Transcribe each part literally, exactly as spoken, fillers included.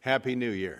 Happy New Year.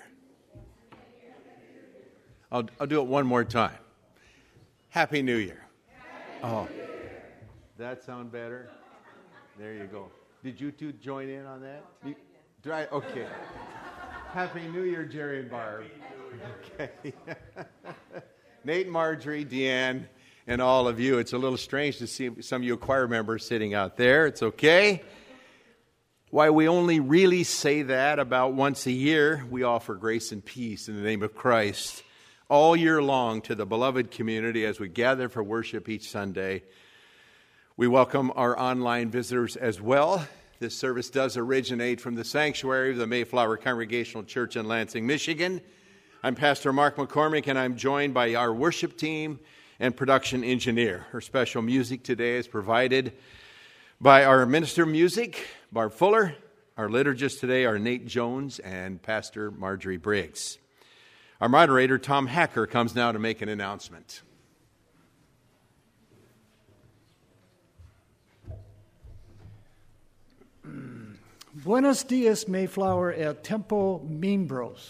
I'll, I'll do it one more time. Happy New Year. Oh, that sound better? There you go. Did you two join in on that? You, dry, okay. Happy New Year, Jerry and Barb. Okay. Nate, Marjorie, Deanne, and all of you. It's a little strange to see some of you choir members sitting out there. It's okay. Why we only really say that about once a year, we offer grace and peace in the name of Christ all year long to the beloved community as we gather for worship each Sunday. We welcome our online visitors as well. This service does originate from the sanctuary of the Mayflower Congregational Church in Lansing, Michigan. I'm Pastor Mark McCormick, and I'm joined by our worship team and production engineer. Our special music today is provided by our minister of music, Barb Fuller. Our liturgists today are Nate Jones and Pastor Marjorie Briggs. Our moderator, Tom Hacker, comes now to make an announcement. Buenos dias, Mayflower, el tiempo miembros.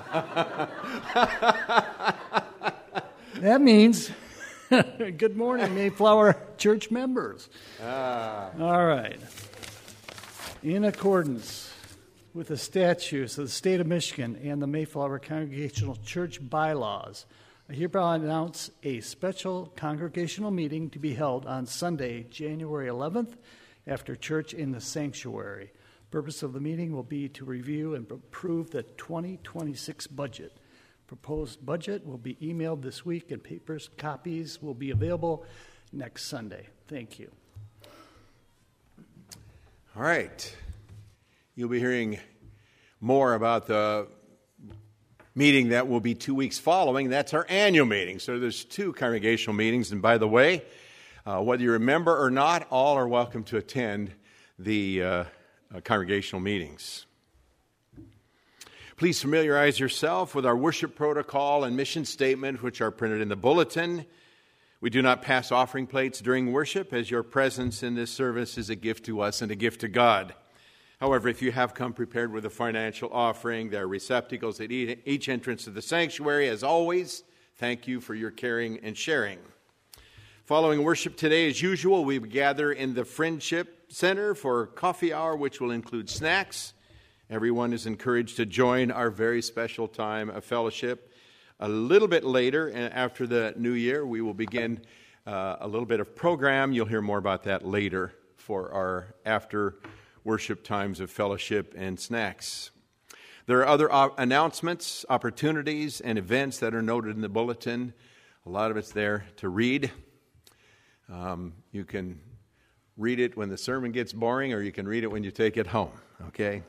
That means good morning, Mayflower church members. Ah. All right. In accordance with the statutes of the state of Michigan and the Mayflower Congregational Church bylaws, I hereby announce a special congregational meeting to be held on Sunday, January eleventh, after church in the sanctuary. Purpose of the meeting will be to review and approve the twenty twenty-six budget. Proposed budget will be emailed this week, and papers copies will be available next Sunday. Thank you. All right. You'll be hearing more about the meeting that will be two weeks following. That's our annual meeting. So there's two congregational meetings. And by the way, uh, whether you're a member or not, all are welcome to attend the uh, uh, congregational meetings. Please familiarize yourself with our worship protocol and mission statement, which are printed in the bulletin. We do not pass offering plates during worship, as your presence in this service is a gift to us and a gift to God. However, if you have come prepared with a financial offering, there are receptacles at each entrance to the sanctuary. As always, thank you for your caring and sharing. Following worship today, as usual, we gather in the Friendship Center for coffee hour, which will include snacks. Everyone is encouraged to join our very special time of fellowship. A little bit later, and after the new year, we will begin uh, a little bit of program. You'll hear more about that later for our after worship times of fellowship and snacks. There are other op- announcements, opportunities, and events that are noted in the bulletin. A lot of it's there to read. Um, you can read it when the sermon gets boring, or you can read it when you take it home, okay?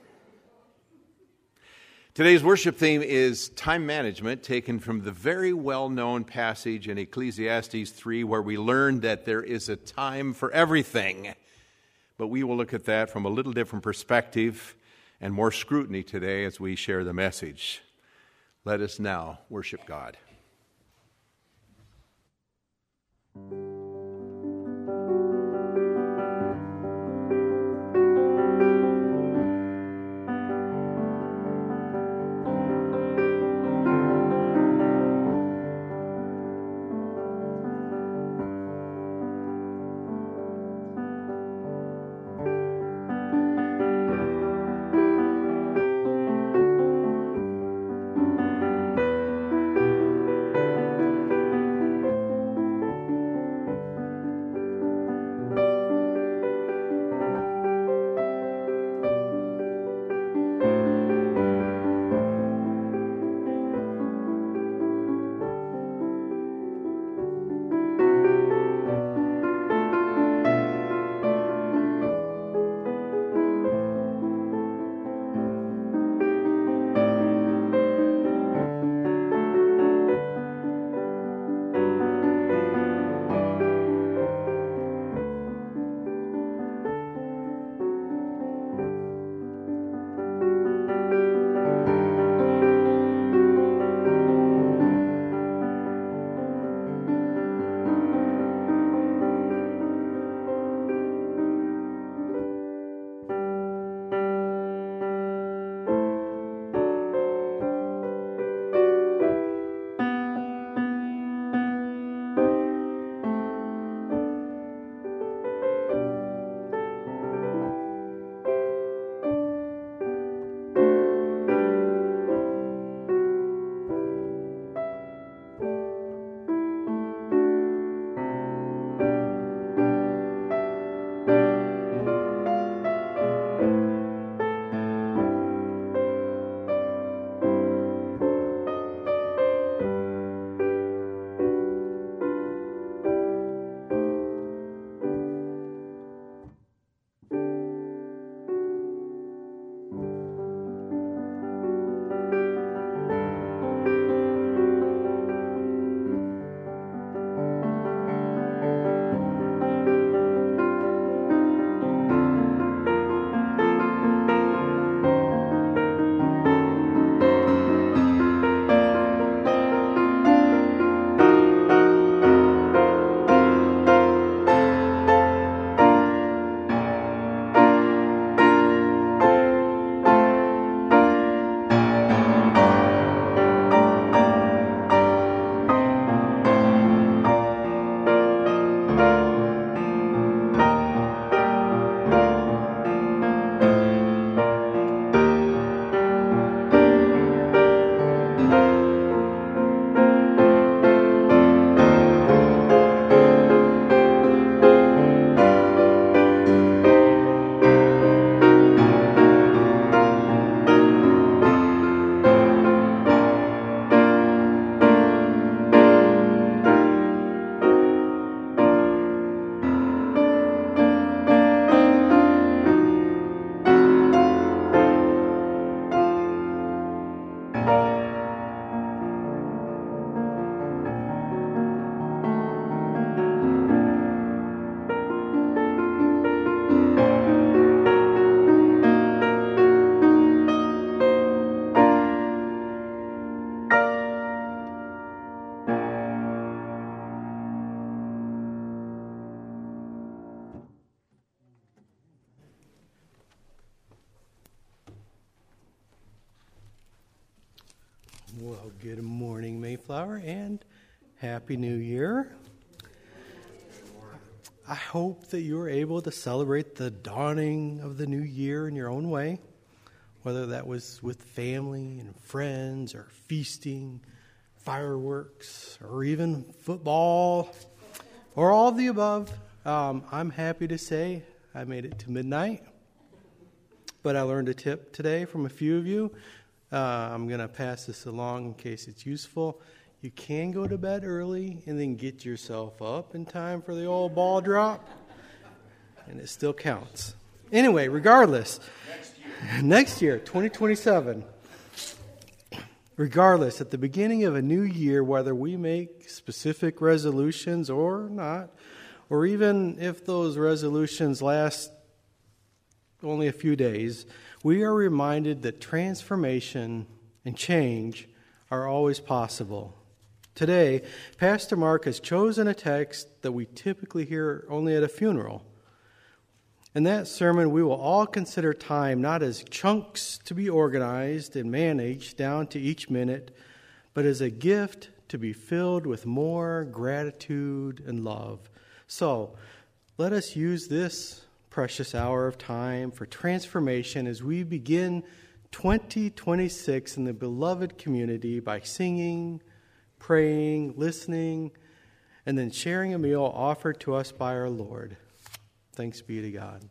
Today's worship theme is time management, taken from the very well-known passage in Ecclesiastes three, where we learn that there is a time for everything. But we will look at that from a little different perspective and more scrutiny today as we share the message. Let us now worship God. Well, good morning, Mayflower, and Happy New Year. I hope that you were able to celebrate the dawning of the new year in your own way, whether that was with family and friends or feasting, fireworks, or even football, or all of the above. Um, I'm happy to say I made it to midnight, but I learned a tip today from a few of you. Uh, I'm going to pass this along in case it's useful. You can go to bed early and then get yourself up in time for the old ball drop, and it still counts. Anyway, regardless, next year, next year twenty twenty-seven, regardless, at the beginning of a new year, whether we make specific resolutions or not, or even if those resolutions last only a few days, we are reminded that transformation and change are always possible. Today, Pastor Mark has chosen a text that we typically hear only at a funeral. In that sermon, we will all consider time not as chunks to be organized and managed down to each minute, but as a gift to be filled with more gratitude and love. So, let us use this precious hour of time for transformation as we begin twenty twenty-six in the beloved community by singing, praying, listening, and then sharing a meal offered to us by our Lord. Thanks be to God.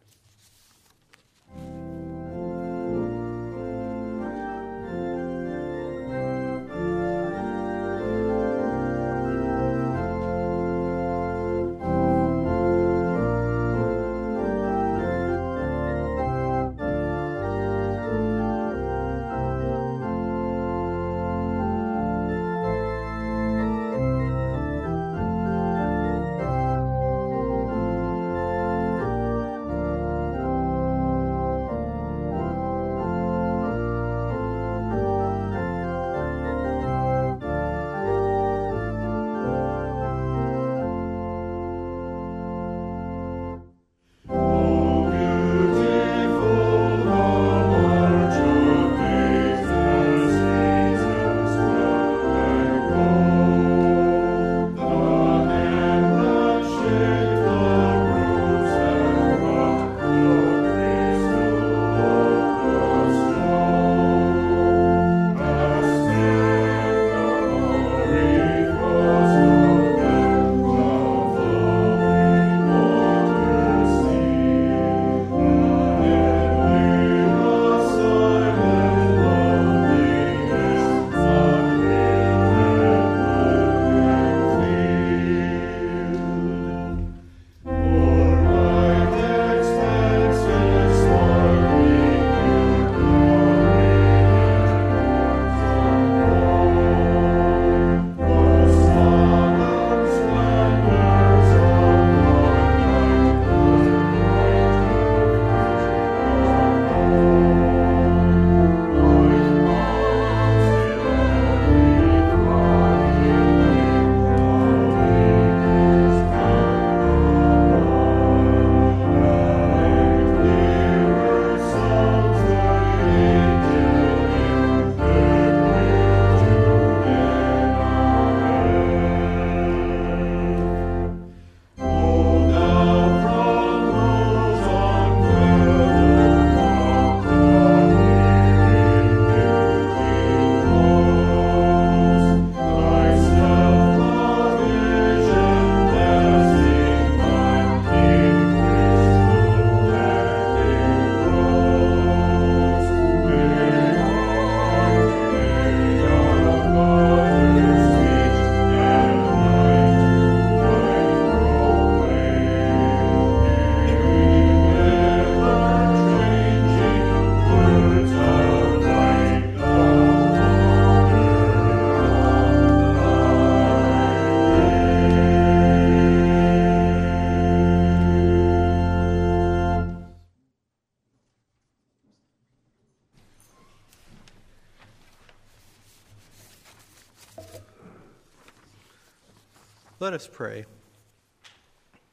Let us pray.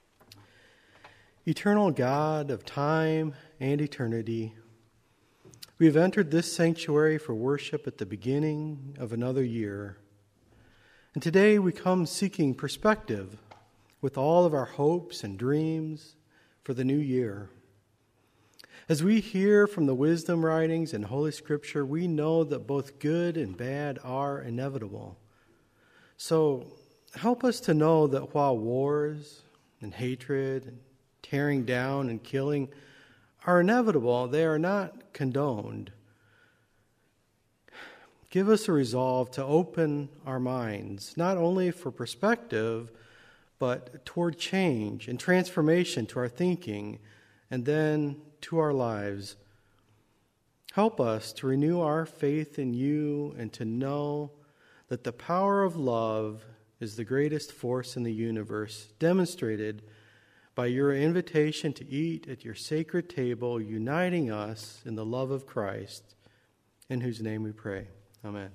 Eternal God of time and eternity, We have entered this sanctuary for worship at the beginning of another year. And today we come seeking perspective with all of our hopes and dreams for the new year. As we hear from the wisdom writings and Holy Scripture, we know that both good and bad are inevitable. So help us to know that while wars and hatred and tearing down and killing are inevitable, they are not condoned. Give us a resolve to open our minds, not only for perspective, but toward change and transformation to our thinking and then to our lives. Help us to renew our faith in you and to know that the power of love is the greatest force in the universe, demonstrated by your invitation to eat at your sacred table, uniting us in the love of Christ, in whose name we pray. Amen.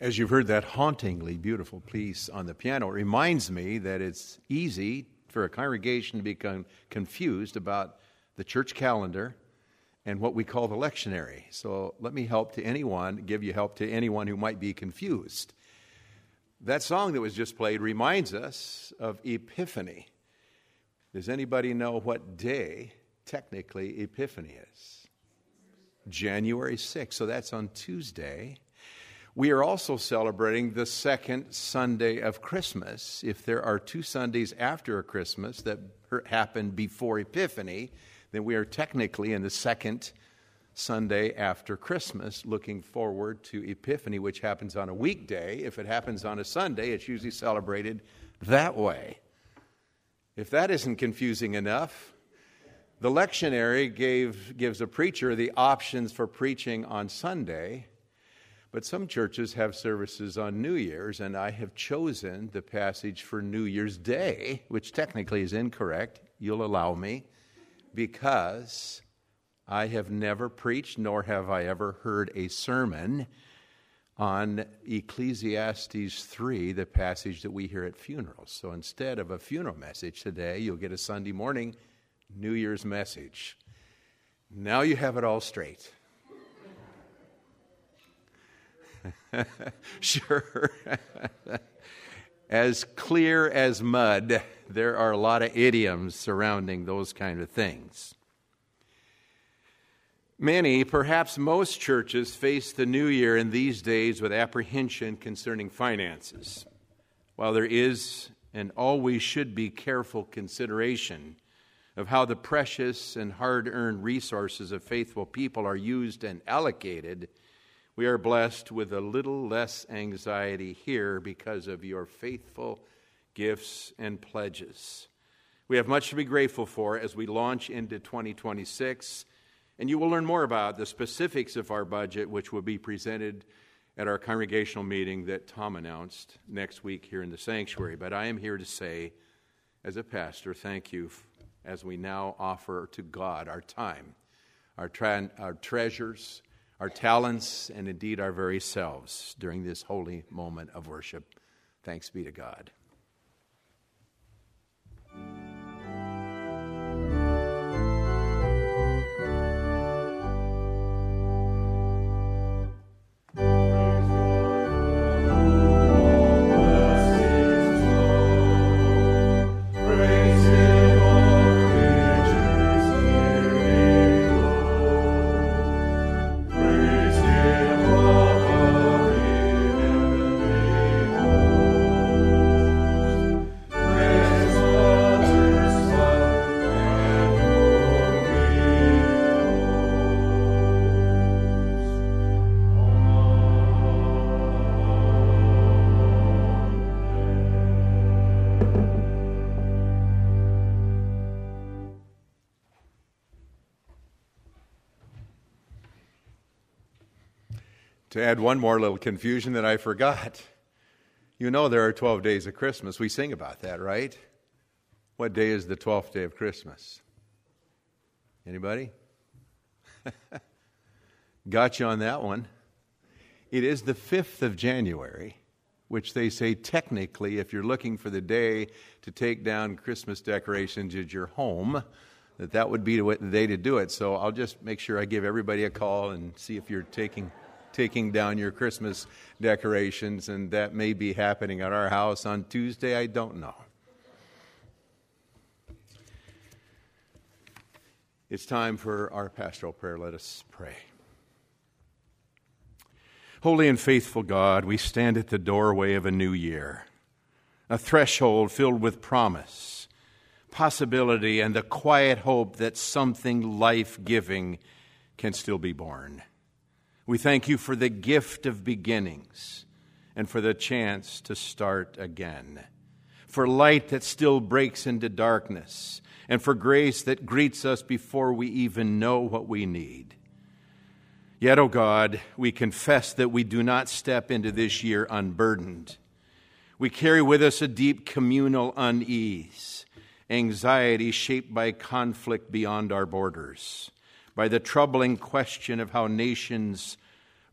As you've heard that hauntingly beautiful piece on the piano, it reminds me that it's easy for a congregation to become confused about the church calendar and what we call the lectionary. So let me help to anyone, give you help to anyone who might be confused. That song that was just played reminds us of Epiphany. Does anybody know what day technically Epiphany is? January sixth, so that's on Tuesday. We are also celebrating the second Sunday of Christmas. If there are two Sundays after Christmas that happened before Epiphany, then we are technically in the second Sunday after Christmas, looking forward to Epiphany, which happens on a weekday. If it happens on a Sunday, it's usually celebrated that way. If that isn't confusing enough, the lectionary gave, gives a preacher the options for preaching on Sunday. But some churches have services on New Year's, and I have chosen the passage for New Year's Day, which technically is incorrect, you'll allow me, because I have never preached, nor have I ever heard a sermon on Ecclesiastes three, the passage that we hear at funerals. So instead of a funeral message today, you'll get a Sunday morning New Year's message. Now you have it all straight. Sure. As clear as mud, there are a lot of idioms surrounding those kind of things. Many, perhaps most churches face the new year in these days with apprehension concerning finances. While there is and always should be careful consideration of how the precious and hard-earned resources of faithful people are used and allocated, we are blessed with a little less anxiety here because of your faithful gifts and pledges. We have much to be grateful for as we launch into twenty twenty-six, and you will learn more about the specifics of our budget, which will be presented at our congregational meeting that Tom announced next week here in the sanctuary. But I am here to say, as a pastor, thank you as we now offer to God our time, our, tra- our treasures, our talents, and indeed our very selves during this holy moment of worship. Thanks be to God. To add one more little confusion that I forgot, you know there are twelve days of Christmas. We sing about that, right? What day is the twelfth day of Christmas? Anybody? Got you on that one. It is the fifth of January, which they say technically, if you're looking for the day to take down Christmas decorations at your home, that that would be the day to do it. So I'll just make sure I give everybody a call and see if you're taking taking down your Christmas decorations, and that may be happening at our house on Tuesday. I don't know. It's time for our pastoral prayer. Let us pray. Holy and faithful God, we stand at the doorway of a new year, a threshold filled with promise, possibility, and the quiet hope that something life-giving can still be born. We thank you for the gift of beginnings and for the chance to start again, for light that still breaks into darkness, and for grace that greets us before we even know what we need. Yet, O God, we confess that we do not step into this year unburdened. We carry with us a deep communal unease, anxiety shaped by conflict beyond our borders, by the troubling question of how nations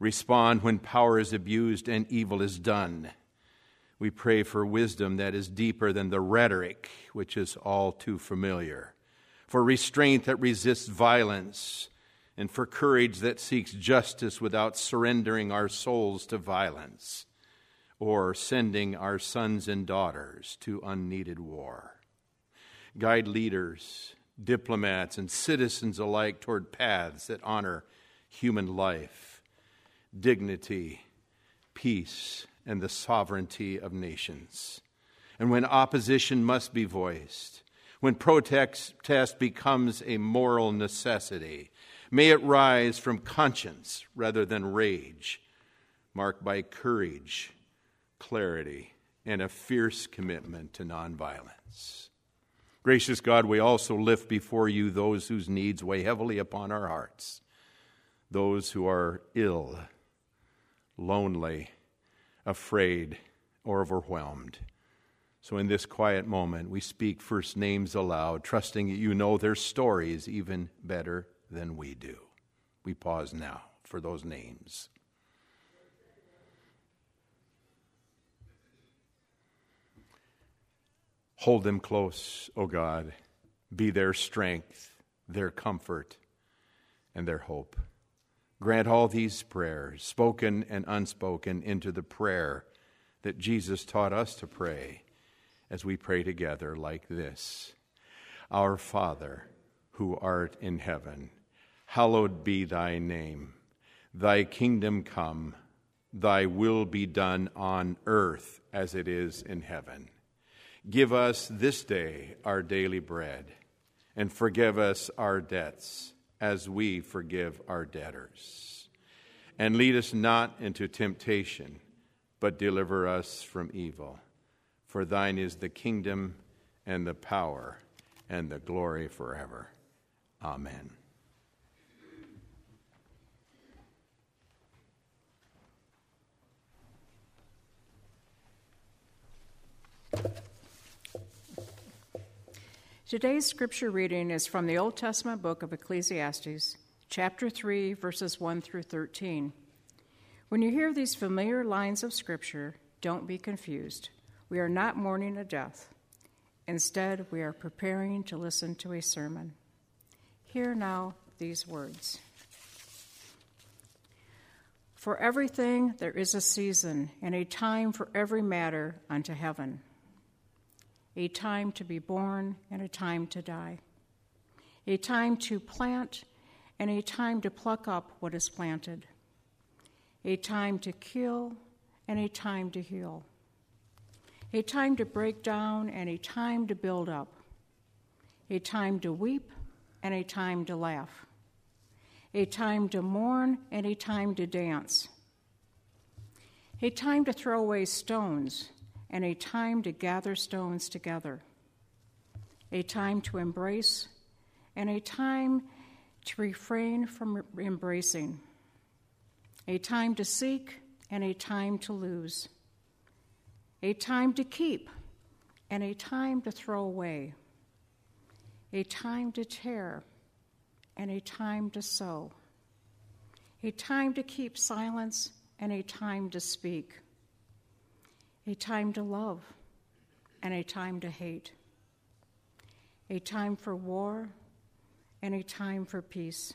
respond when power is abused and evil is done. We pray for wisdom that is deeper than the rhetoric, which is all too familiar, for restraint that resists violence, and for courage that seeks justice without surrendering our souls to violence or sending our sons and daughters to unneeded war. Guide leaders, diplomats, and citizens alike toward paths that honor human life, dignity, peace, and the sovereignty of nations. And when opposition must be voiced, when protest becomes a moral necessity, may it rise from conscience rather than rage, marked by courage, clarity, and a fierce commitment to nonviolence. Gracious God, we also lift before you those whose needs weigh heavily upon our hearts, those who are ill, lonely, afraid, or overwhelmed. So in this quiet moment, we speak first names aloud, trusting that you know their stories even better than we do. We pause now for those names. Hold them close, O God. Be their strength, their comfort, and their hope. Grant all these prayers, spoken and unspoken, into the prayer that Jesus taught us to pray as we pray together like this. Our Father, who art in heaven, hallowed be thy name. Thy kingdom come, thy will be done on earth as it is in heaven. Give us this day our daily bread, and forgive us our debts as we forgive our debtors. And lead us not into temptation, but deliver us from evil. For thine is the kingdom and the power and the glory forever. Amen. Today's scripture reading is from the Old Testament book of Ecclesiastes, chapter three, verses one through thirteen. When you hear these familiar lines of scripture, don't be confused. We are not mourning a death. Instead, we are preparing to listen to a sermon. Hear now these words. For everything there is a season, and a time for every matter unto heaven. A time to be born and a time to die. A time to plant and a time to pluck up what is planted. A time to kill and a time to heal. A time to break down and a time to build up. A time to weep and a time to laugh. A time to mourn and a time to dance. A time to throw away stones and a time to gather stones together. A time to embrace and a time to refrain from embracing. A time to seek and a time to lose. A time to keep and a time to throw away. A time to tear and a time to sow. A time to keep silence and a time to speak. A time to love and a time to hate. A time for war and a time for peace.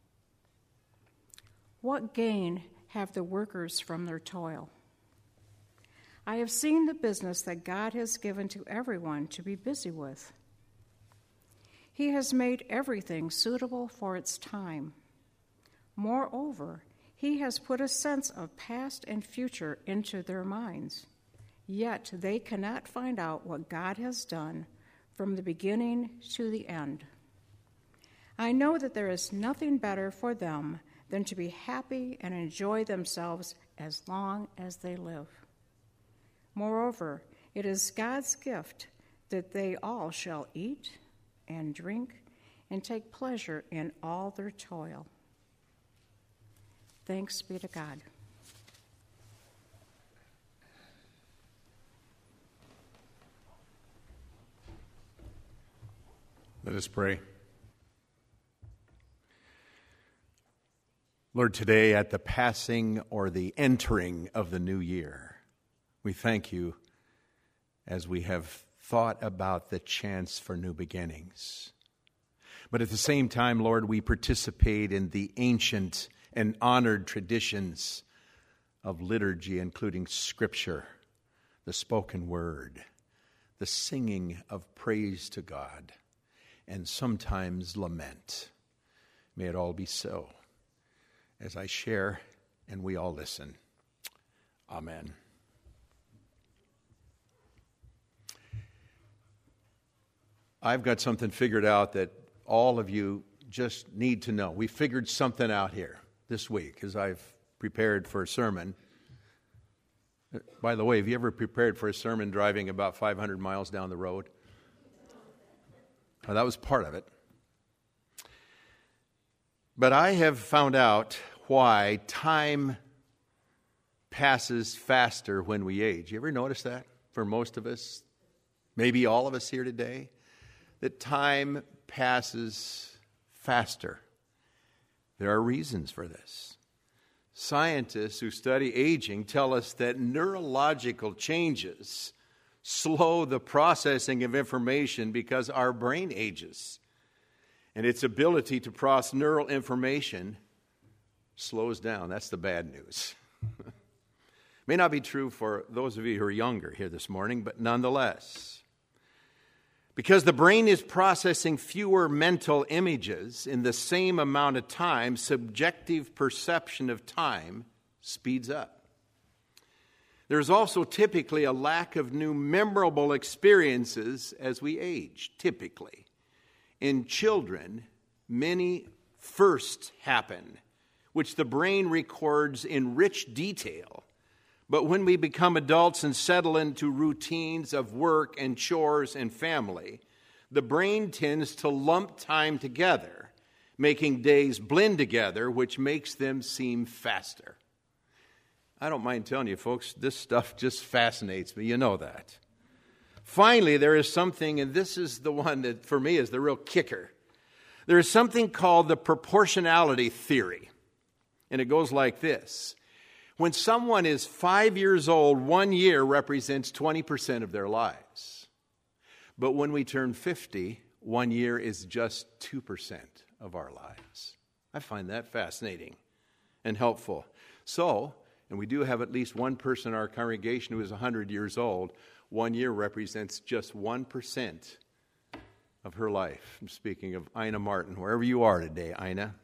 What gain have the workers from their toil? I have seen the business that God has given to everyone to be busy with. He has made everything suitable for its time. Moreover, he has put a sense of past and future into their minds. Yet they cannot find out what God has done from the beginning to the end. I know that there is nothing better for them than to be happy and enjoy themselves as long as they live. Moreover, it is God's gift that they all shall eat and drink and take pleasure in all their toil. Thanks be to God. Let us pray. Lord, today at the passing or the entering of the new year, we thank you as we have thought about the chance for new beginnings. But at the same time, Lord, we participate in the ancient and honored traditions of liturgy, including Scripture, the spoken word, the singing of praise to God, and sometimes lament. May it all be so. As I share and we all listen. Amen. I've got something figured out that all of you just need to know. We figured something out here this week as I've prepared for a sermon. By the way, have you ever prepared for a sermon driving about five hundred miles down the road? Well, that was part of it. But I have found out why time passes faster when we age. You ever notice that for most of us, maybe all of us here today, that time passes faster? There are reasons for this. Scientists who study aging tell us that neurological changes slow the processing of information because our brain ages. And its ability to process neural information slows down. That's the bad news. May not be true for those of you who are younger here this morning, but nonetheless. Because the brain is processing fewer mental images in the same amount of time, subjective perception of time speeds up. There's also typically a lack of new memorable experiences as we age, typically. In children, many firsts happen, which the brain records in rich detail. But when we become adults and settle into routines of work and chores and family, the brain tends to lump time together, making days blend together, which makes them seem faster. I don't mind telling you, folks, this stuff just fascinates me. You know that. Finally, there is something, and this is the one that for me is the real kicker. There is something called the proportionality theory. And it goes like this. When someone is five years old, one year represents twenty percent of their lives. But when we turn fifty, one year is just two percent of our lives. I find that fascinating and helpful. So, and we do have at least one person in our congregation who is one hundred years old. One year represents just one percent of her life. I'm speaking of Ina Martin, wherever you are today, Ina.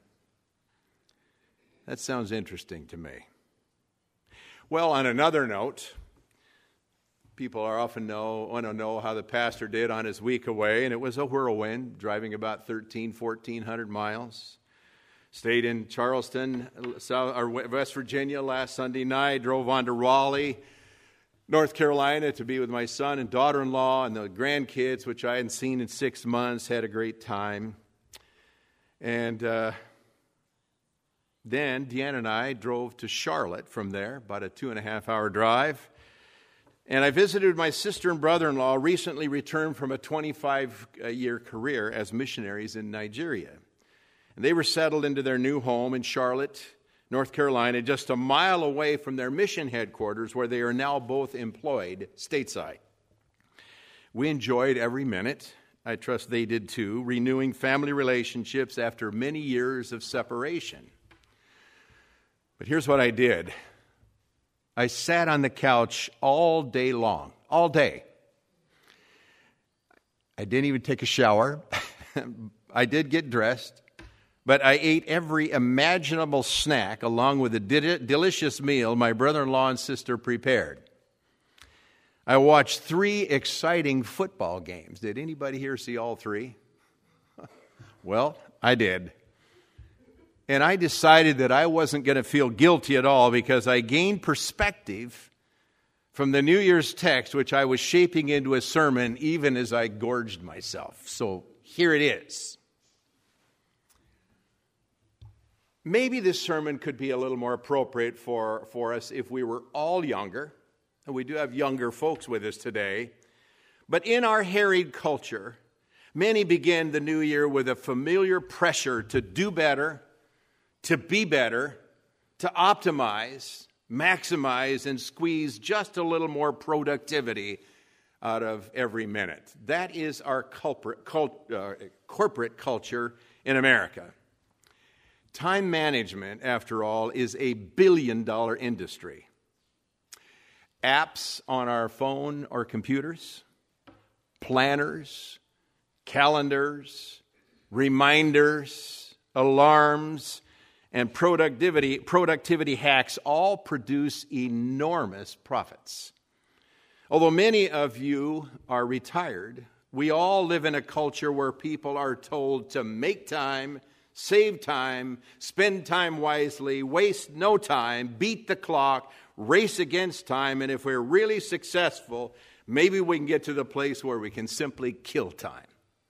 That sounds interesting to me. Well, on another note, people are often know, want to know how the pastor did on his week away, and it was a whirlwind, driving about thirteen, fourteen hundred miles. Stayed in Charleston, South, or West Virginia last Sunday night, drove on to Raleigh, North Carolina to be with my son and daughter-in-law and the grandkids, which I hadn't seen in six months, had a great time. And uh, then Deanna and I drove to Charlotte from there, about a two and a half hour drive. And I visited my sister and brother-in-law, recently returned from a twenty-five year career as missionaries in Nigeria. And they were settled into their new home in Charlotte, North Carolina, just a mile away from their mission headquarters, where they are now both employed stateside. We enjoyed every minute. I trust they did too, renewing family relationships after many years of separation. But here's what I did. I sat on the couch all day long, all day. I didn't even take a shower. I did get dressed. But I ate every imaginable snack along with the de- delicious meal my brother-in-law and sister prepared. I watched three exciting football games. Did anybody here see all three? Well, I did. And I decided that I wasn't going to feel guilty at all because I gained perspective from the New Year's text, which I was shaping into a sermon even as I gorged myself. So here it is. Maybe this sermon could be a little more appropriate for, for us if we were all younger. And we do have younger folks with us today. But in our harried culture, many begin the new year with a familiar pressure to do better, to be better, to optimize, maximize, and squeeze just a little more productivity out of every minute. That is our culprit, cult, uh, corporate culture in America. Time management, after all, is a billion-dollar industry. Apps on our phone or computers, planners, calendars, reminders, alarms, and productivity, productivity hacks all produce enormous profits. Although many of you are retired, we all live in a culture where people are told to make time, save time, spend time wisely, waste no time, beat the clock, race against time, and if we're really successful, maybe we can get to the place where we can simply kill time.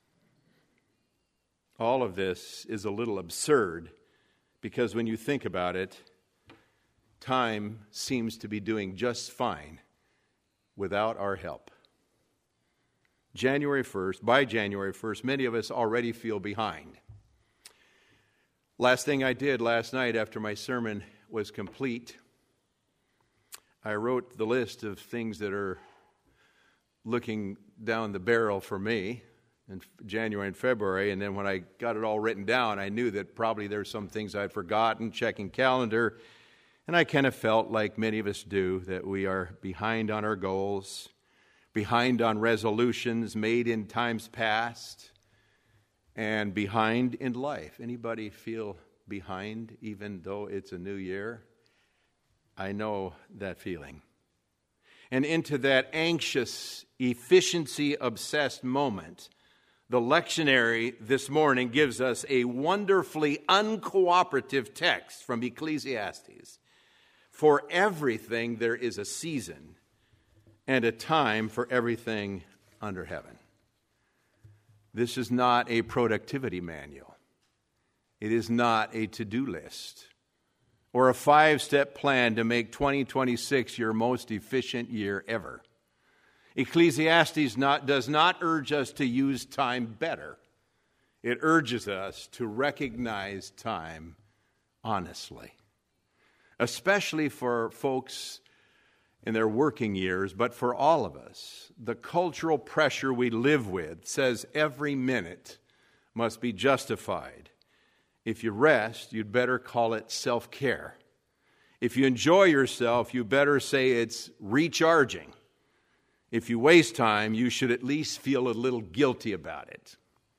All of this is a little absurd because when you think about it, time seems to be doing just fine without our help. January first, by January first, many of us already feel behind. Last thing I did last night after my sermon was complete, I wrote the list of things that are looking down the barrel for me in January and February, and then when I got it all written down, I knew that probably there's some things I'd forgotten, checking calendar, and I kind of felt like many of us do, that we are behind on our goals, behind on resolutions made in times past, and behind in life. Anybody feel behind even though it's a new year? I know that feeling. And into that anxious, efficiency-obsessed moment, the lectionary this morning gives us a wonderfully uncooperative text from Ecclesiastes. For everything there is a season and a time for everything under heaven. This is not a productivity manual. It is not a to-do list or a five-step plan to make twenty twenty-six your most efficient year ever. Ecclesiastes not, does not urge us to use time better. It urges us to recognize time honestly, especially for folks in their working years, but for all of us. The cultural pressure we live with says every minute must be justified. If you rest, you'd better call it self-care. If you enjoy yourself, you better say it's recharging. If you waste time, you should at least feel a little guilty about it.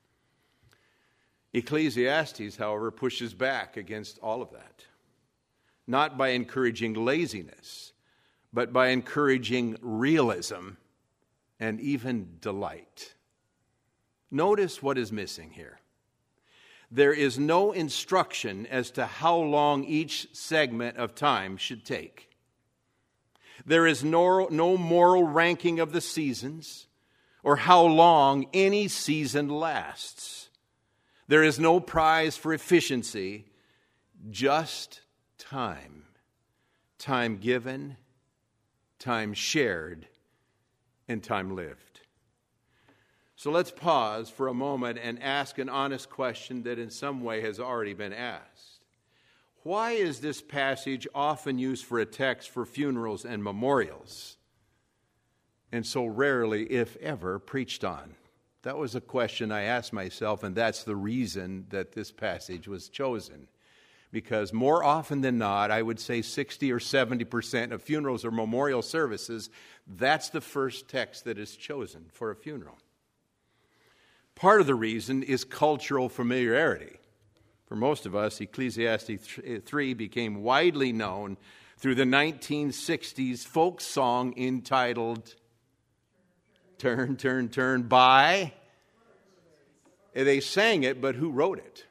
Ecclesiastes, however, pushes back against all of that. Not by encouraging laziness, but by encouraging realism and even delight. Notice what is missing here. There is no instruction as to how long each segment of time should take. There is no, no moral ranking of the seasons or how long any season lasts. There is no prize for efficiency, just time. Time given, time shared, and time lived. So let's pause for a moment and ask an honest question that in some way has already been asked. Why is this passage often used for a text for funerals and memorials, and so rarely, if ever, preached on? That was a question I asked myself, and that's the reason that this passage was chosen. Because more often than not, I would say sixty or seventy percent of funerals or memorial services, that's the first text that is chosen for a funeral. Part of the reason is cultural familiarity. For most of us, Ecclesiastes three became widely known through the nineteen sixties folk song entitled Turn, Turn, Turn by. They sang it, but who wrote it?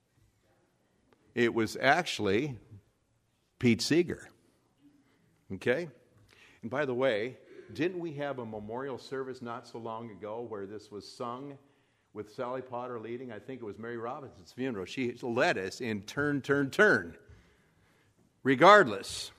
It was actually Pete Seeger. Okay? And by the way, didn't we have a memorial service not so long ago where this was sung with Sally Potter leading? I think it was Mary Robinson's funeral. She led us in Turn, Turn, Turn. Regardless,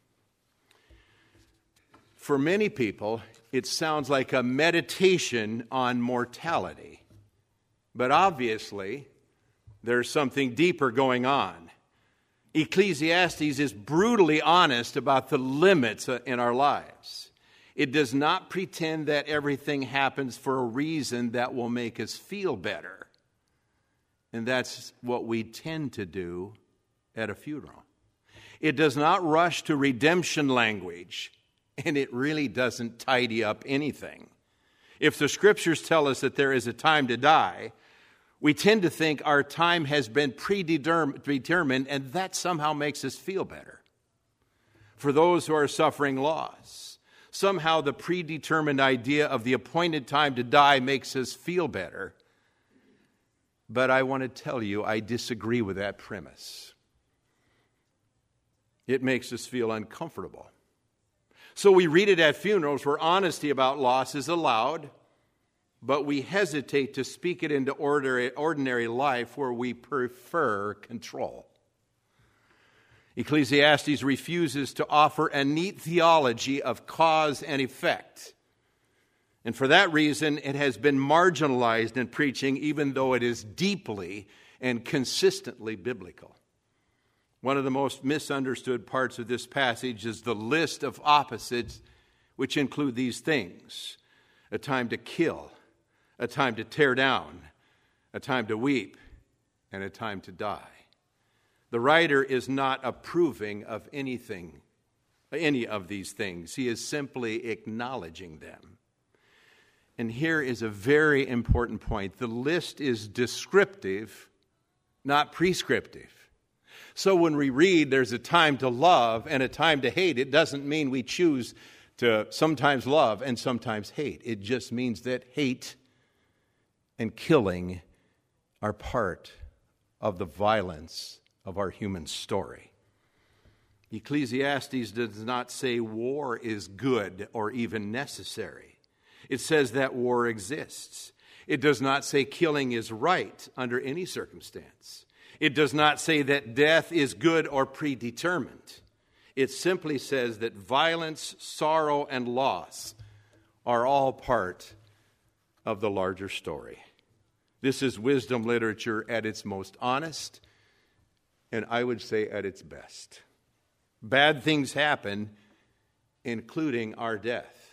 for many people, it sounds like a meditation on mortality. But obviously, there's something deeper going on. Ecclesiastes is brutally honest about the limits in our lives. It does not pretend that everything happens for a reason that will make us feel better. And that's what we tend to do at a funeral. It does not rush to redemption language, and it really doesn't tidy up anything. If the scriptures tell us that there is a time to die, we tend to think our time has been predetermined, and that somehow makes us feel better. For those who are suffering loss, somehow the predetermined idea of the appointed time to die makes us feel better. But I want to tell you, I disagree with that premise. It makes us feel uncomfortable. So we read it at funerals where honesty about loss is allowed, but we hesitate to speak it into ordinary, ordinary life where we prefer control. Ecclesiastes refuses to offer a neat theology of cause and effect. And for that reason, it has been marginalized in preaching, even though it is deeply and consistently biblical. One of the most misunderstood parts of this passage is the list of opposites, which include these things: a time to kill, a time to tear down, a time to weep, and a time to die. The writer is not approving of anything, any of these things. He is simply acknowledging them. And here is a very important point. The list is descriptive, not prescriptive. So when we read there's a time to love and a time to hate, it doesn't mean we choose to sometimes love and sometimes hate. It just means that hate and killing are part of the violence of our human story. Ecclesiastes does not say war is good or even necessary. It says that war exists. It does not say killing is right under any circumstance. It does not say that death is good or predetermined. It simply says that violence, sorrow, and loss are all part of the larger story. This is wisdom literature at its most honest, and I would say at its best. Bad things happen, including our death.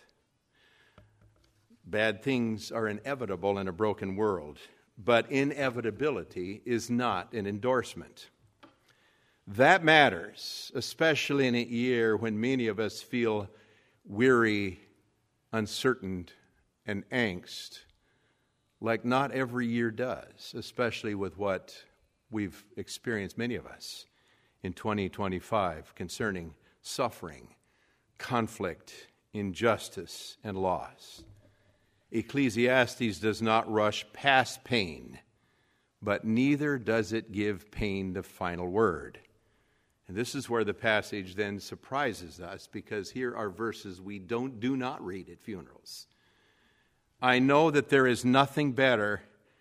Bad things are inevitable in a broken world, but inevitability is not an endorsement. That matters, especially in a year when many of us feel weary, uncertain, and angst, like not every year does, especially with what we've experienced, many of us, in twenty twenty-five concerning suffering, conflict, injustice, and loss. Ecclesiastes does not rush past pain, but neither does it give pain the final word. And this is where the passage then surprises us, because here are verses we don't do not read at funerals. I know that there is nothing better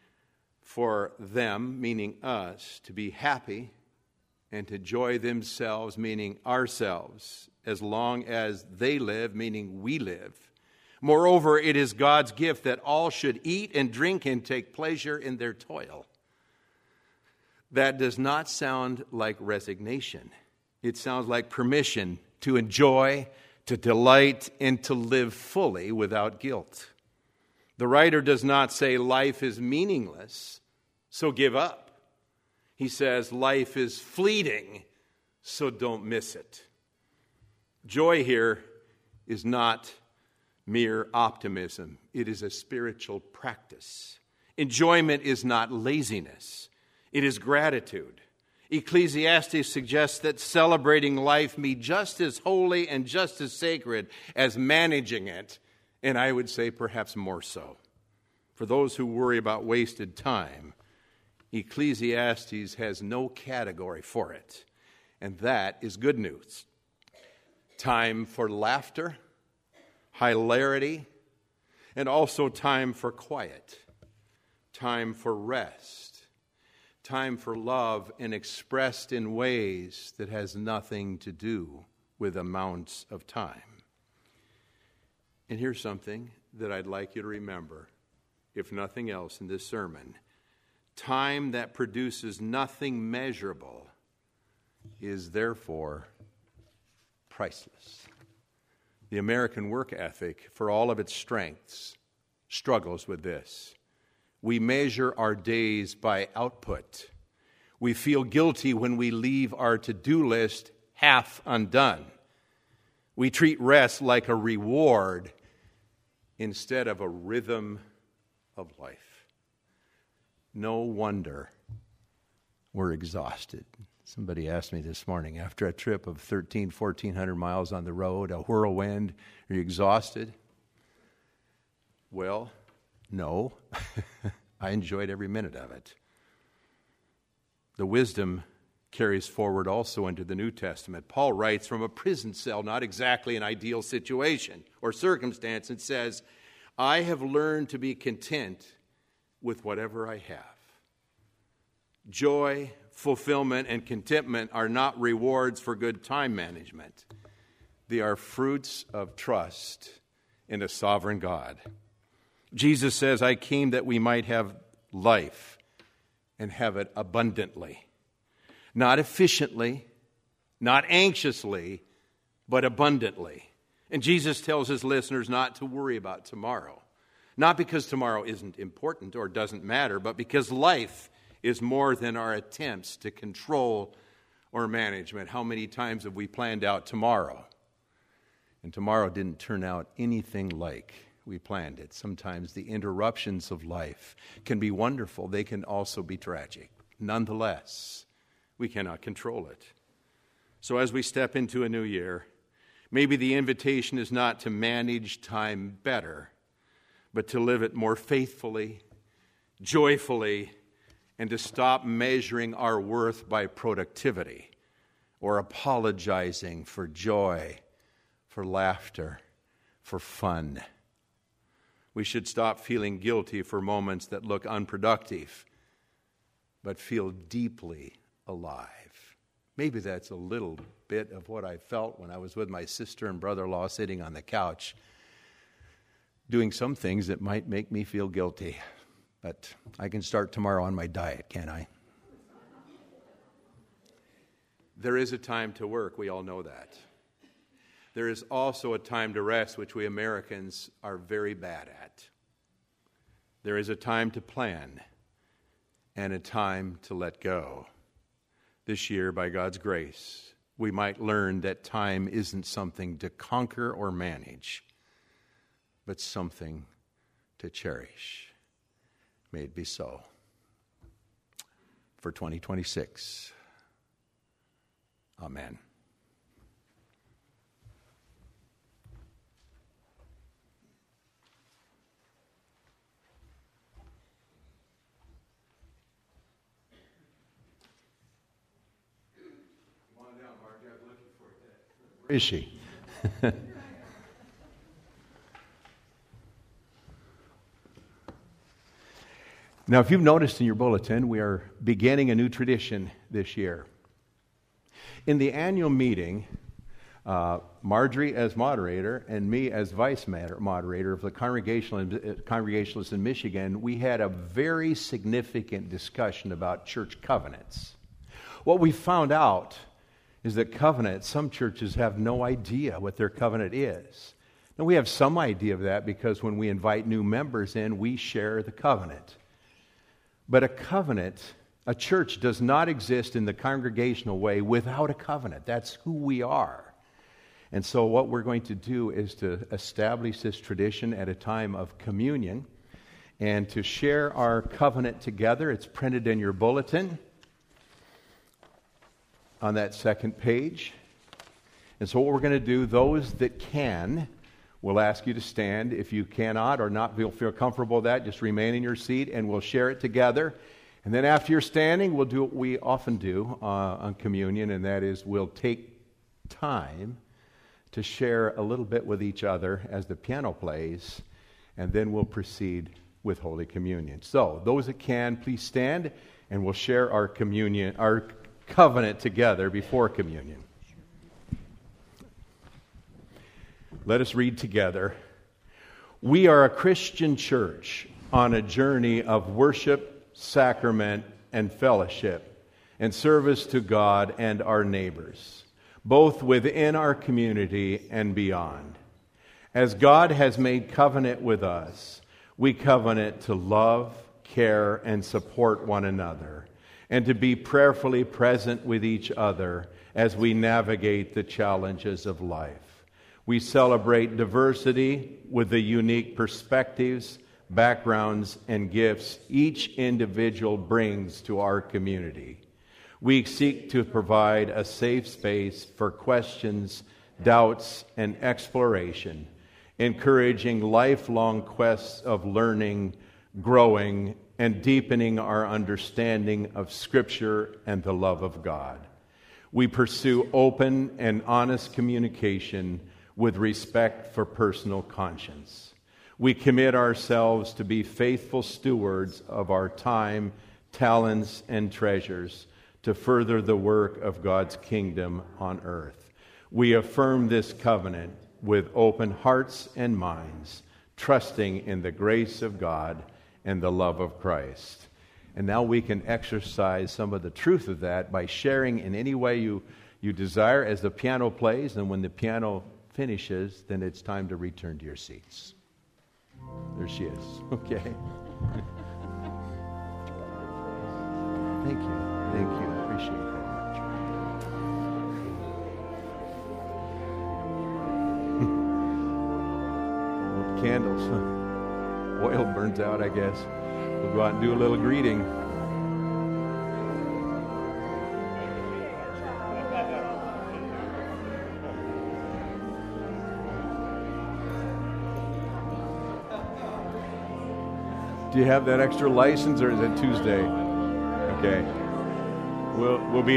for them, meaning us, to be happy and to enjoy themselves, meaning ourselves, as long as they live, meaning we live. Moreover, it is God's gift that all should eat and drink and take pleasure in their toil. That does not sound like resignation. It sounds like permission to enjoy, to delight, and to live fully without guilt. The writer does not say life is meaningless, so give up. He says life is fleeting, so don't miss it. Joy here is not mere optimism. It is a spiritual practice. Enjoyment is not laziness. It is gratitude. Ecclesiastes suggests that celebrating life be just as holy and just as sacred as managing it, and I would say perhaps more so. For those who worry about wasted time, Ecclesiastes has no category for it, and that is good news. Time for laughter, hilarity, and also time for quiet, time for rest, time for love, and expressed in ways that has nothing to do with amounts of time. And here's something that I'd like you to remember, if nothing else in this sermon. Time that produces nothing measurable is therefore priceless. The American work ethic, for all of its strengths, struggles with this. We measure our days by output. We feel guilty when we leave our to-do list half undone. We treat rest like a reward instead of a rhythm of life. No wonder we're exhausted. Somebody asked me this morning, after a trip of thirteen, fourteen hundred miles on the road, a whirlwind, are you exhausted? Well, no. I enjoyed every minute of it. The wisdom carries forward also into the New Testament. Paul writes from a prison cell, not exactly an ideal situation or circumstance, and says, I have learned to be content with whatever I have. Joy, fulfillment, and contentment are not rewards for good time management. They are fruits of trust in a sovereign God. Jesus says, I came that we might have life and have it abundantly. Not efficiently, not anxiously, but abundantly. And Jesus tells his listeners not to worry about tomorrow. Not because tomorrow isn't important or doesn't matter, but because life is more than our attempts to control or management. How many times have we planned out tomorrow? And tomorrow didn't turn out anything like we planned it. Sometimes the interruptions of life can be wonderful. They can also be tragic. Nonetheless, we cannot control it. So as we step into a new year, maybe the invitation is not to manage time better, but to live it more faithfully, joyfully, and to stop measuring our worth by productivity or apologizing for joy, for laughter, for fun. We should stop feeling guilty for moments that look unproductive, but feel deeply alive. Maybe that's a little bit of what I felt when I was with my sister and brother-in-law sitting on the couch, doing some things that might make me feel guilty. But I can start tomorrow on my diet, can't I? There is a time to work, we all know that. There is also a time to rest, which we Americans are very bad at. There is a time to plan and a time to let go. This year, by God's grace, we might learn that time isn't something to conquer or manage, but something to cherish. May it be so for twenty twenty-six. Amen. Come on down, Mark. I was looking for you. Where is she? Now, if you've noticed in your bulletin, we are beginning a new tradition this year. In the annual meeting, uh, Marjorie as moderator and me as vice moderator of the Congregational, Congregationalists in Michigan, we had a very significant discussion about church covenants. What we found out is that covenants, some churches have no idea what their covenant is. Now, we have some idea of that because when we invite new members in, we share the covenant. But a covenant, a church does not exist in the congregational way without a covenant. That's who we are. And so what we're going to do is to establish this tradition at a time of communion and to share our covenant together. It's printed in your bulletin on that second page. And so what we're going to do, those that can, we'll ask you to stand. If you cannot or not feel, feel comfortable with that, just remain in your seat and we'll share it together. And then after you're standing, we'll do what we often do uh, on communion, and that is we'll take time to share a little bit with each other as the piano plays, and then we'll proceed with Holy Communion. So those that can, please stand, and we'll share our communion, our covenant together before communion. Let us read together. We are a Christian church on a journey of worship, sacrament, and fellowship. and service to God and our neighbors, both within our community and beyond. As God has made covenant with us, we covenant to love, care, and support one another, and to be prayerfully present with each other as we navigate the challenges of life. We celebrate diversity with the unique perspectives, backgrounds, and gifts each individual brings to our community. We seek to provide a safe space for questions, doubts, and exploration, encouraging lifelong quests of learning, growing, and deepening our understanding of Scripture and the love of God. We pursue open and honest communication with respect for personal conscience. We commit ourselves to be faithful stewards of our time, talents, and treasures to further the work of God's kingdom on earth. We affirm this covenant with open hearts and minds, trusting in the grace of God and the love of Christ. And now we can exercise some of the truth of that by sharing in any way you, you desire as the piano plays. And when the piano finishes, then it's time to return to your seats. There she is. Okay. Thank you. Thank you. Appreciate that much. Well, candles. Oil burns out, I guess. We'll go out and do a little greeting. Do you have that extra license, or is it Tuesday? Okay. We'll we'll be.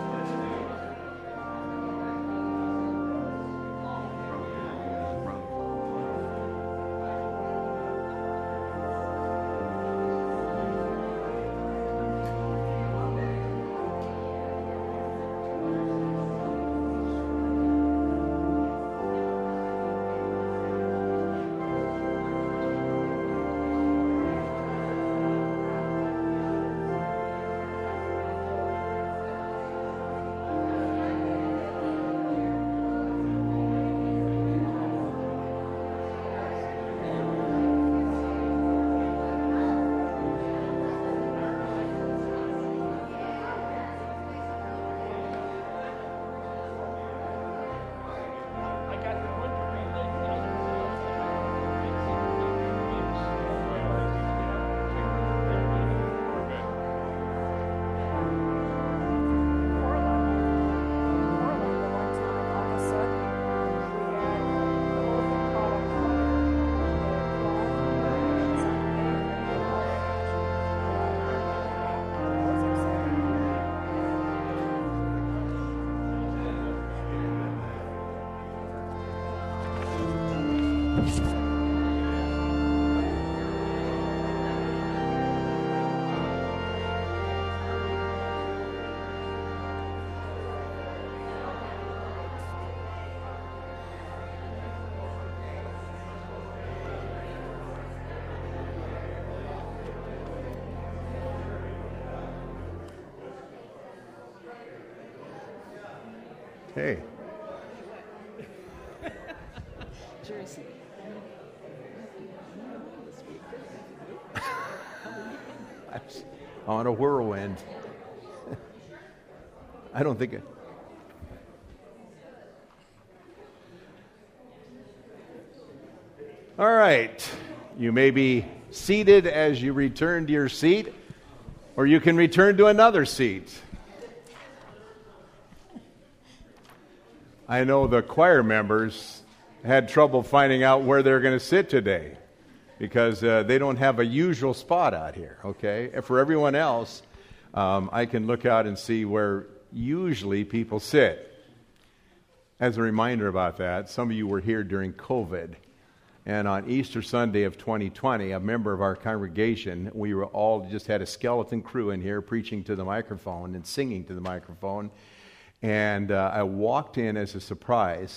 Hey. Jersey. On a whirlwind. I don't think it. All right. You may be seated as you return to your seat, or you can return to another seat. I know the choir members had trouble finding out where they're going to sit today because uh, they don't have a usual spot out here, okay? And for everyone else, um, I can look out and see where usually people sit. As a reminder about that, some of you were here during COVID, and on Easter Sunday of twenty twenty, a member of our congregation, we were all just had a skeleton crew in here preaching to the microphone and singing to the microphone. And uh, I walked in as a surprise.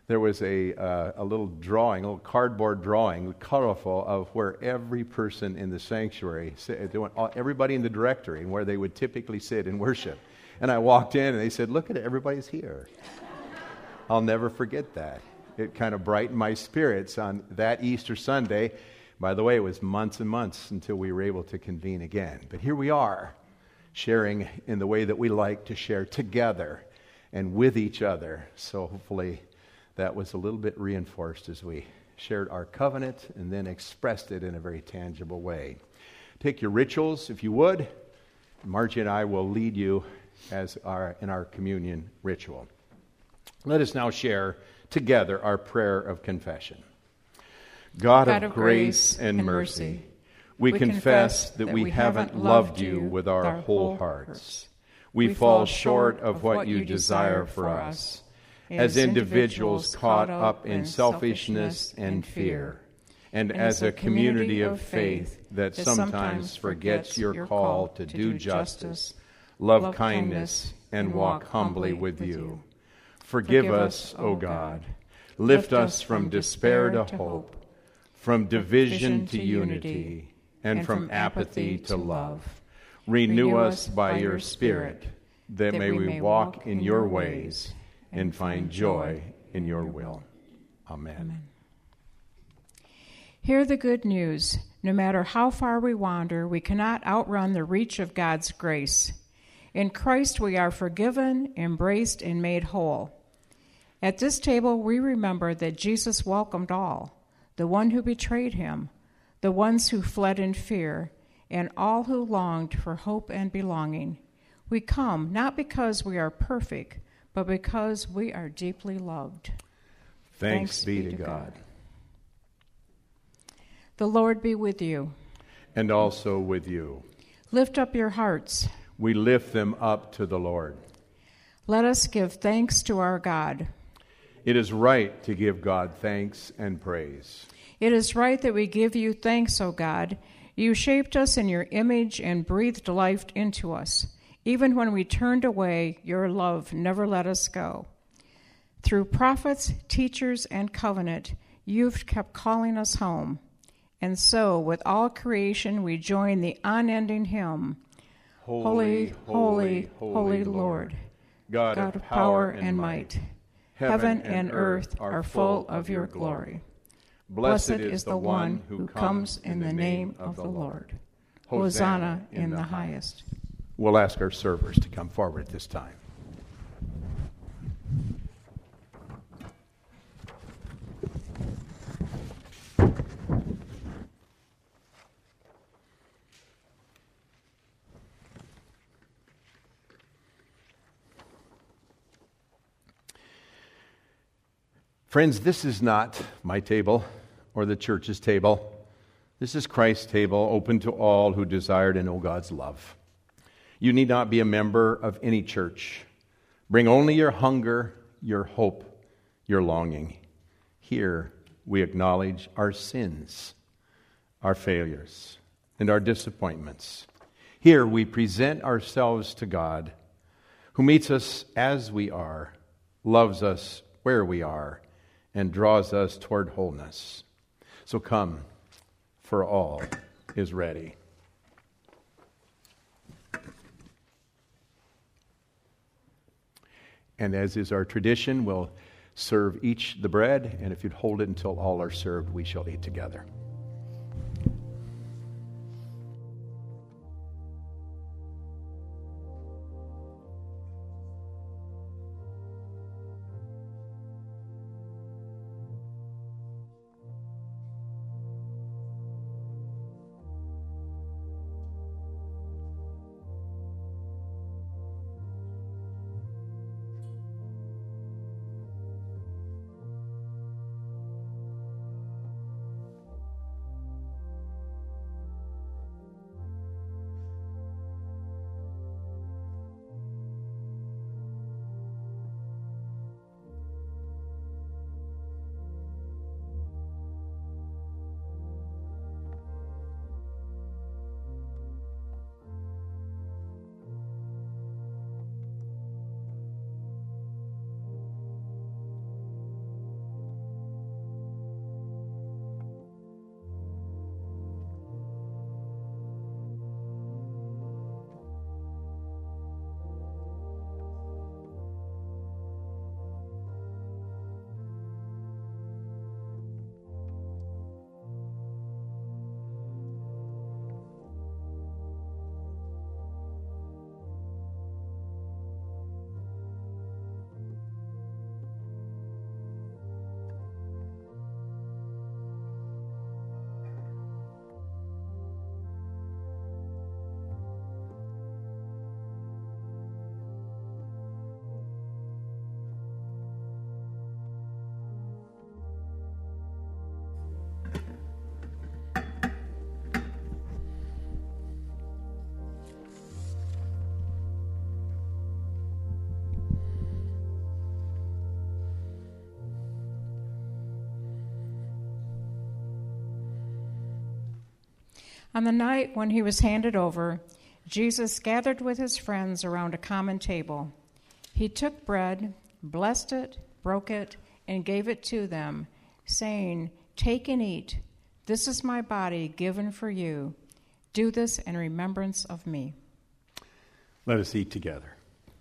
there was a, uh, a little drawing, a little cardboard drawing, colorful, of where every person in the sanctuary, sit, everybody in the directory, and where they would typically sit and worship. And I walked in, and they said, "Look at it, everybody's here." I'll never forget that. It kind of brightened my spirits on that Easter Sunday. By the way, it was months and months until we were able to convene again. But here we are, sharing in the way that we like to share together and with each other. So hopefully that was a little bit reinforced as we shared our covenant and then expressed it in a very tangible way. Take your rituals, if you would. Margie and I will lead you as our in our communion ritual. Let us now share together our prayer of confession. God, God of, of grace and, and mercy, mercy we, we confess that, that we haven't loved you with our, our whole hearts. hearts. We, we fall short of what you desire for us as individuals caught up in selfishness and fear, and as a community of faith that sometimes forgets your call to do justice, love kindness, and walk humbly with you. Forgive us, O God. Lift us from despair to hope, from division to unity, and from apathy to love. Renew us by your Spirit, that may we walk in your ways and find joy in your will. Amen. Amen. Hear the good news. No matter how far we wander, we cannot outrun the reach of God's grace. In Christ we are forgiven, embraced, and made whole. At this table we remember that Jesus welcomed all, the one who betrayed him, the ones who fled in fear, and all who longed for hope and belonging. We come not because we are perfect, but because we are deeply loved. Thanks, Thanks be, be to God. God. The Lord be with you. And also with you. Lift up your hearts. We lift them up to the Lord. Let us give thanks to our God. It is right to give God thanks and praise. It is right that we give you thanks, O God. You shaped us in your image and breathed life into us. Even when we turned away, your love never let us go. Through prophets, teachers, and covenant, you've kept calling us home. And so, with all creation, we join the unending hymn, Holy, holy, holy, holy Lord, God, God of power and might. Heaven and earth are full of your glory. Blessed is the one who comes in the name of the Lord. Hosanna in the highest. We'll ask our servers to come forward at this time. Friends, this is not my table or the church's table. This is Christ's table, open to all who desire to know God's love. You need not be a member of any church. Bring only your hunger, your hope, your longing. Here we acknowledge our sins, our failures, and our disappointments. Here we present ourselves to God, who meets us as we are, loves us where we are, and draws us toward wholeness. So come, for all is ready. And as is our tradition, we'll serve each the bread, and if you'd hold it until all are served, we shall eat together. On the night when he was handed over, Jesus gathered with his friends around a common table. He took bread, blessed it, broke it, and gave it to them, saying, "Take and eat. This is my body given for you. Do this in remembrance of me." Let us eat together.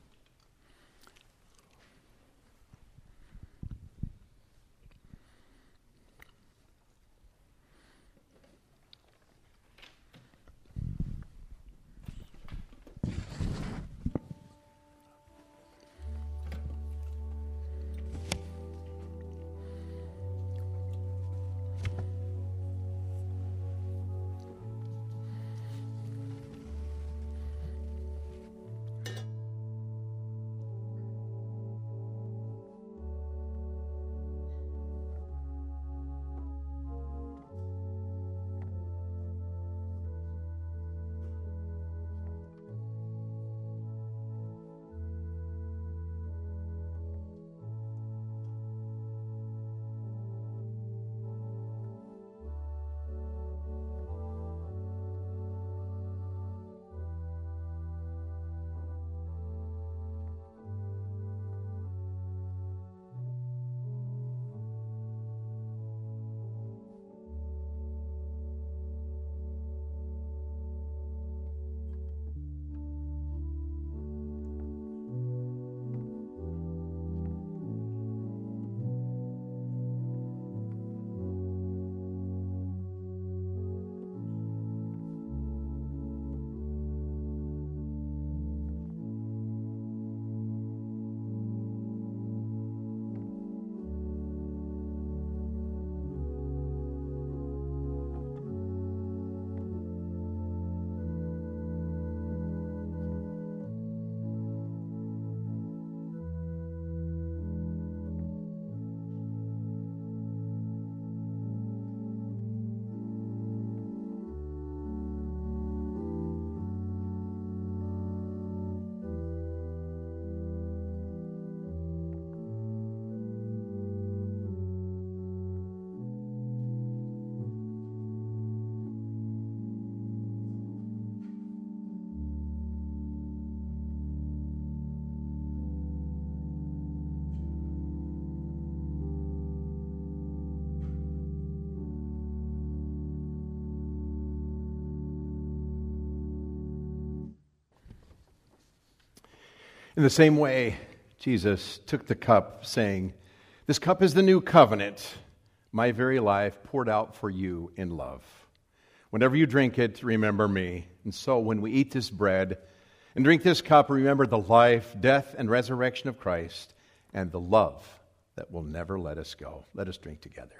In the same way, Jesus took the cup, saying, "This cup is the new covenant, my very life poured out for you in love. Whenever you drink it, remember me." And so when we eat this bread and drink this cup, remember the life, death, and resurrection of Christ and the love that will never let us go. Let us drink together.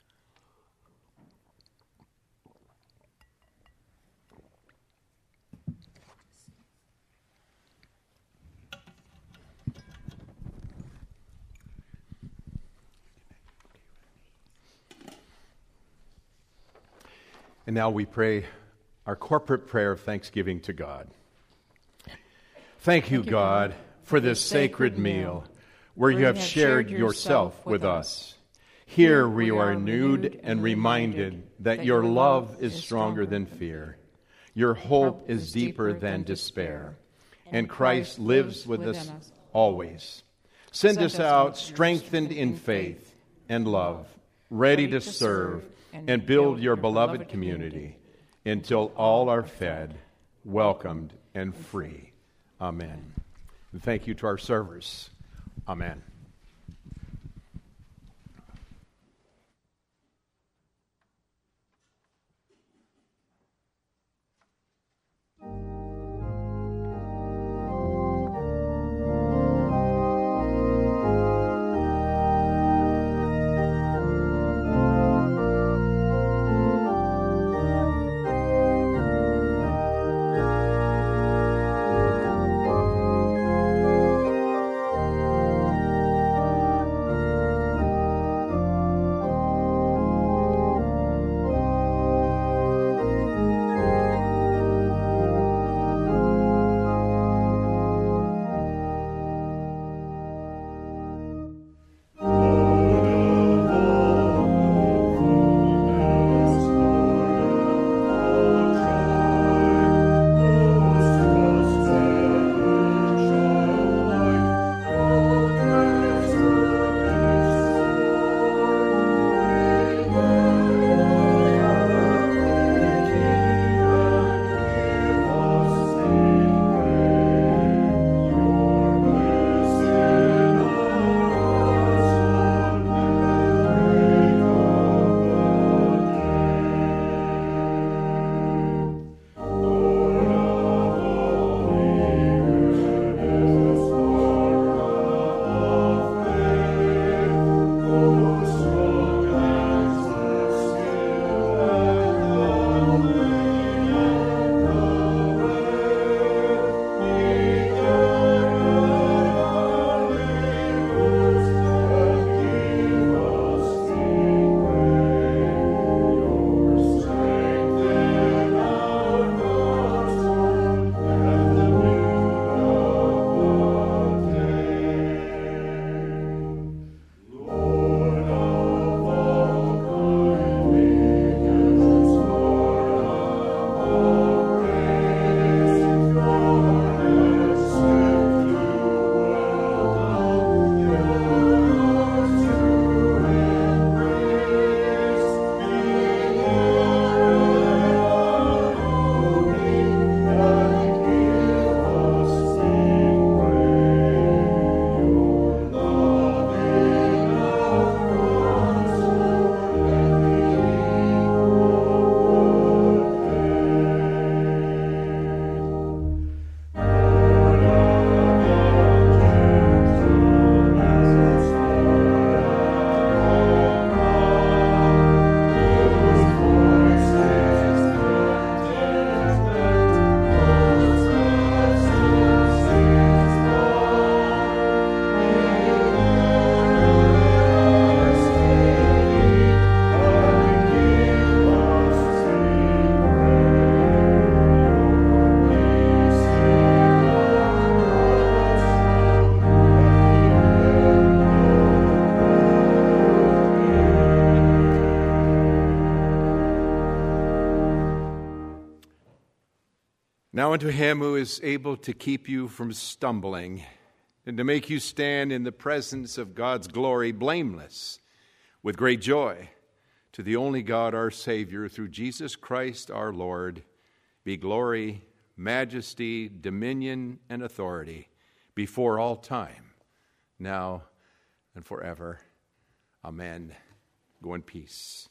And now we pray our corporate prayer of thanksgiving to God. Thank you, God, for this sacred meal where you have shared yourself with us. Here we are renewed and reminded that your love is stronger than fear. Your hope is deeper than despair. And Christ lives with us always. Send us out strengthened in faith and love, ready to serve and build your beloved community until all are fed, welcomed, and free. Amen. And thank you to our servers. Amen. Now unto him who is able to keep you from stumbling and to make you stand in the presence of God's glory blameless with great joy, to the only God our Savior, through Jesus Christ our Lord, be glory, majesty, dominion, and authority before all time, now and forever. Amen. Go in peace.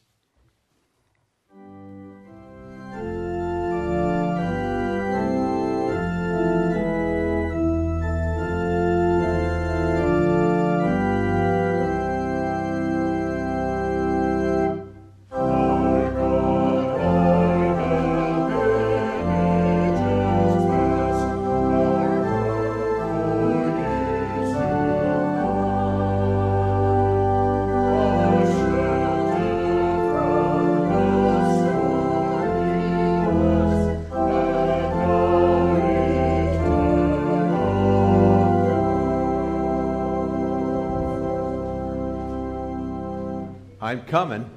I'm coming.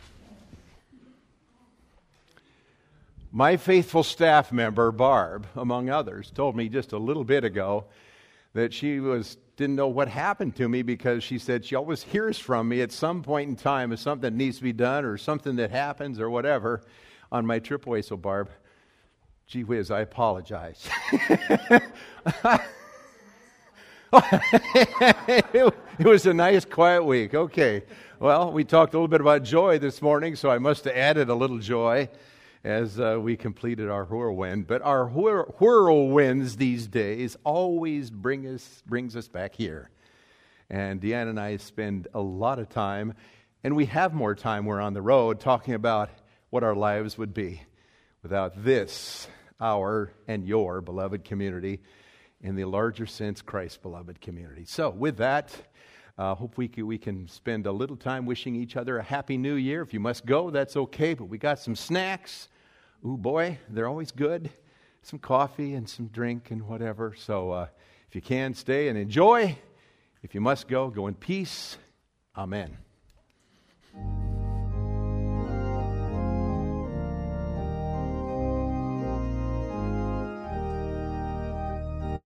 My faithful staff member, Barb, among others, told me just a little bit ago that she was didn't know what happened to me because she said she always hears from me at some point in time if something needs to be done or something that happens or whatever on my trip away. So, Barb, gee whiz, I apologize. It was a nice, quiet week. Okay. Well, we talked a little bit about joy this morning, so I must have added a little joy as uh, we completed our whirlwind. But our whir- whirlwinds these days always bring us brings us back here. And Deanna and I spend a lot of time, and we have more time we're on the road, talking about what our lives would be without this, our and your beloved community, in the larger sense, Christ's beloved community. So with that, I uh, hope we can, we can spend a little time wishing each other a happy new year. If you must go, that's okay, but we got some snacks. Ooh, boy, they're always good. Some coffee and some drink and whatever. So uh, if you can, stay and enjoy. If you must go, go in peace. Amen.